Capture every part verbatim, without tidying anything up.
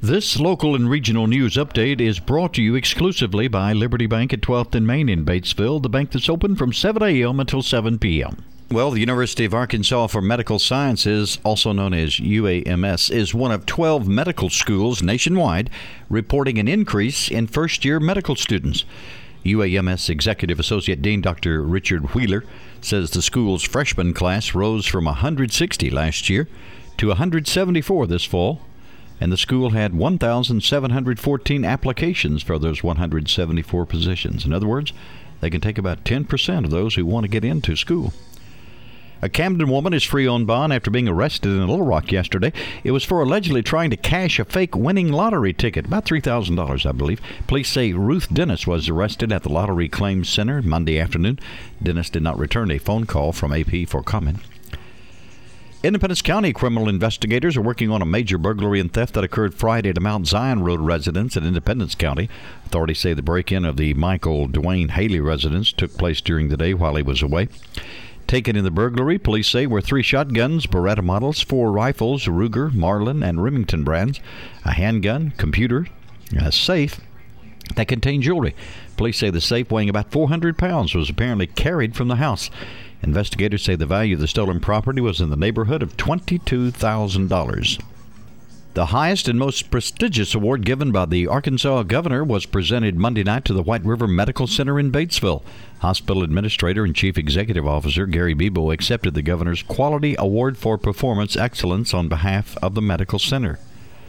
This local and regional news update is brought to you exclusively by Liberty Bank at twelfth and Main in Batesville, the bank that's open from seven a.m. until seven p.m. Well, the University of Arkansas for Medical Sciences, also known as U A M S, is one of twelve medical schools nationwide reporting an increase in first-year medical students. U A M S Executive Associate Dean Doctor Richard Wheeler says the school's freshman class rose from one hundred sixty last year to one hundred seventy-four this fall, and the school had one thousand seven hundred fourteen applications for those one hundred seventy-four positions. In other words, they can take about ten percent of those who want to get into school. A Camden woman is free on bond after being arrested in Little Rock yesterday. It was for allegedly trying to cash a fake winning lottery ticket, about three thousand dollars, I believe. Police say Ruth Dennis was arrested at the Lottery Claims Center Monday afternoon. Dennis did not return a phone call from A P for comment. Independence County criminal investigators are working on a major burglary and theft that occurred Friday at a Mount Zion Road residence in Independence County. Authorities say the break-in of the Michael Dwayne Haley residence took place during the day while he was away. Taken in the burglary, police say, were three shotguns, Beretta models, four rifles, Ruger, Marlin, and Remington brands, a handgun, computer, a safe that contained jewelry. Police say the safe, weighing about four hundred pounds, was apparently carried from the house. Investigators say the value of the stolen property was in the neighborhood of twenty-two thousand dollars. The highest and most prestigious award given by the Arkansas governor was presented Monday night to the White River Medical Center in Batesville. Hospital Administrator and Chief Executive Officer Gary Bebo accepted the governor's Quality Award for Performance Excellence on behalf of the medical center.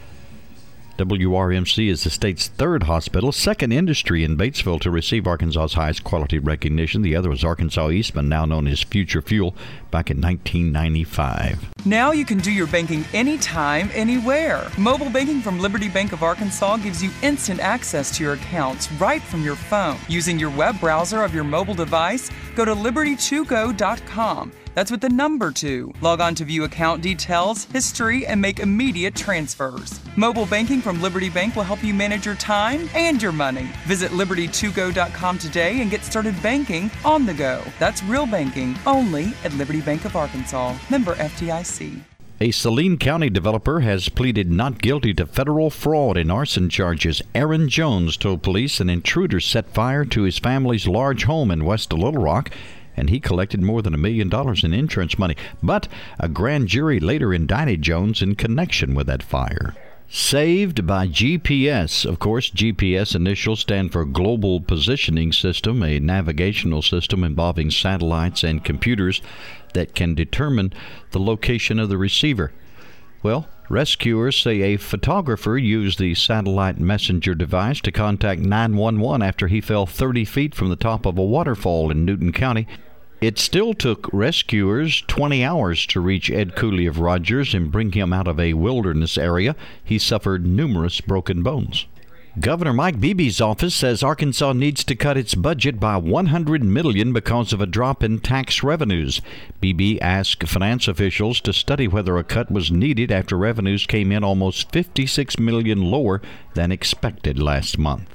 W R M C is the state's third hospital, second industry in Batesville to receive Arkansas's highest quality recognition. The other was Arkansas Eastman, now known as Future Fuel, back in nineteen ninety-five. Now you can do your banking anytime, anywhere. Mobile banking from Liberty Bank of Arkansas gives you instant access to your accounts right from your phone. Using your web browser of your mobile device, go to liberty to go dot com. That's with the number two. Log on to view account details, history, and make immediate transfers. Mobile banking from Liberty Bank will help you manage your time and your money. Visit liberty to go dot com today and get started banking on the go. That's real banking only at Liberty Bank of Arkansas. Member F D I C. A Saline County developer has pleaded not guilty to federal fraud and arson charges. Aaron Jones told police an intruder set fire to his family's large home in West Little Rock, and he collected more than a million dollars in insurance money. But a grand jury later indicted Jones in connection with that fire. Saved by G P S. Of course, G P S initials stand for Global Positioning System, a navigational system involving satellites and computers that can determine the location of the receiver. Well, rescuers say a photographer used the satellite messenger device to contact nine one one after he fell thirty feet from the top of a waterfall in Newton County. It still took rescuers twenty hours to reach Ed Cooley of Rogers and bring him out of a wilderness area. He suffered numerous broken bones. Governor Mike Beebe's office says Arkansas needs to cut its budget by one hundred million dollars because of a drop in tax revenues. Beebe asked finance officials to study whether a cut was needed after revenues came in almost fifty-six million dollars lower than expected last month.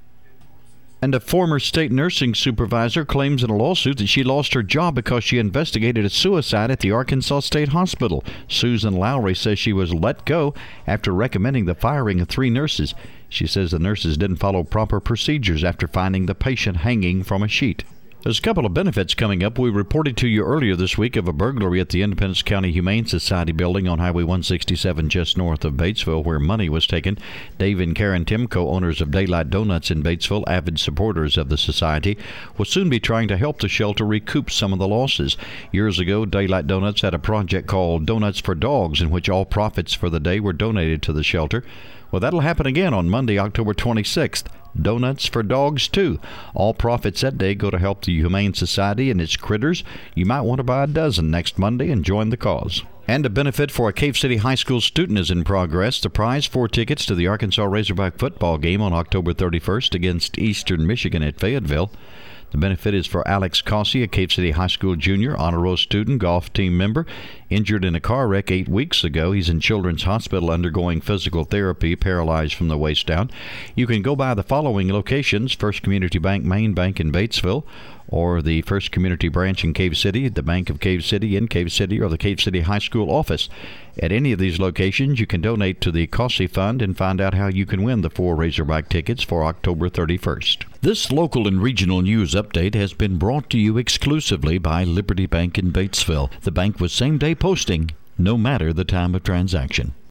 And a former state nursing supervisor claims in a lawsuit that she lost her job because she investigated a suicide at the Arkansas State Hospital. Susan Lowry says she was let go after recommending the firing of three nurses. She says the nurses didn't follow proper procedures after finding the patient hanging from a sheet. There's a couple of benefits coming up. We reported to you earlier this week of a burglary at the Independence County Humane Society building on Highway one sixty-seven just north of Batesville, where money was taken. Dave and Karen Timko, owners of Daylight Donuts in Batesville, avid supporters of the society, will soon be trying to help the shelter recoup some of the losses. Years ago, Daylight Donuts had a project called Donuts for Dogs, in which all profits for the day were donated to the shelter. Well, that'll happen again on Monday, October twenty-sixth. Donuts for Dogs, too. All profits that day go to help the Humane Society and its critters. You might want to buy a dozen next Monday and join the cause. And a benefit for a Cave City High School student is in progress. The prize, four tickets to the Arkansas Razorback football game on October thirty-first against Eastern Michigan at Fayetteville. The benefit is for Alex Cossey, a Cave City High School junior, honor roll student, golf team member, injured in a car wreck eight weeks ago. He's in Children's Hospital undergoing physical therapy, paralyzed from the waist down. You can go by the following locations: First Community Bank, Main Bank in Batesville, or the First Community Branch in Cave City, the Bank of Cave City in Cave City, or the Cave City High School office. At any of these locations, you can donate to the Cossey Fund and find out how you can win the four Razorback tickets for October thirty-first. This local and regional news update has been brought to you exclusively by Liberty Bank in Batesville, the bank with same-day posting, no matter the time of transaction.